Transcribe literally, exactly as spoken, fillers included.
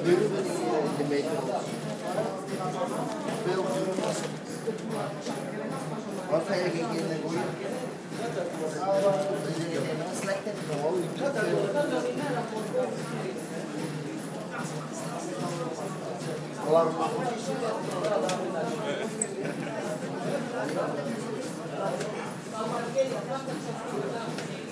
Duurde die, uh, de meter op. Veel duurder. Wat ga je geen keer in de goeie? Dus je geen slechte gewoon. Alarm. Thank you.